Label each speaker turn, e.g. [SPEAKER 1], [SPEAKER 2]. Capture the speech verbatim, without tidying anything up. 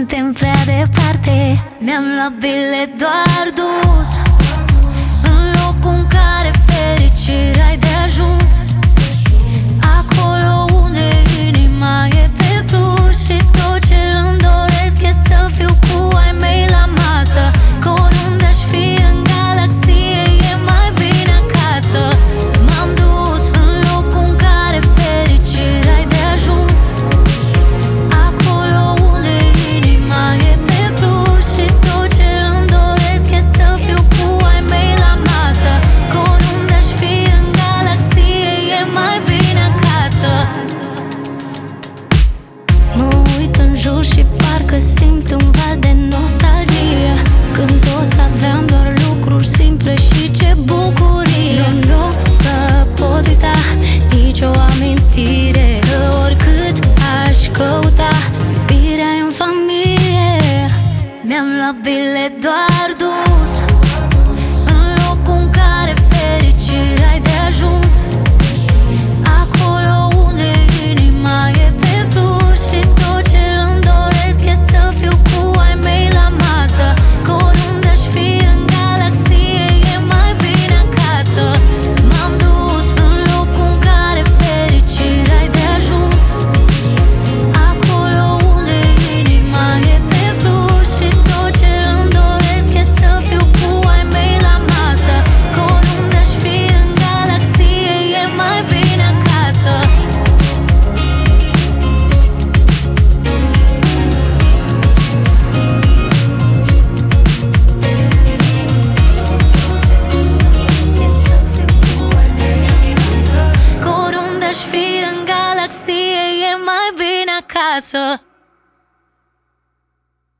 [SPEAKER 1] suntem prea departe. Mi-am luat bilet doar dus în locul în care fericirea-i de ajuns, acolo unde inima e pe plus. Și tot ce îmi doresc e să fiu cu ai mei la masă, că oriunde aș fi în galaxie e mai bine acasă. M-am dus în locul în care fericirea-i de ajuns, acolo unde inima e pe plus. Și tot ce îmi doresc e să fiu cu ai mei la masă, că oriunde aș fi în galaxie e mai bine acasă. Mă uit în jur și parcă simt un val de nostalgie, când toți aveam doar lucruri simple și ce bucurie. Nu, nu să pot uita nicio amintire, că oricât aș căuta, iubirea în familie. Mi-am luat bilet doar dus în locul în care fericirea-i de ajuns, acolo unde inima e pe plus. Și tot ce îmi doresc e să fiu cu ai mei la masă, că oriunde aș fi în galaxie e mai bine acasă. M-am dus în locul în care fericirea-i de ajuns, acolo unde inima e pe plus. Și tot ce îmi doresc e să fiu cu ai mei la masă, că oriunde aș fi în galaxie e mai bine acasă. Că oriunde aș fi în galaxie e mai bine acasă.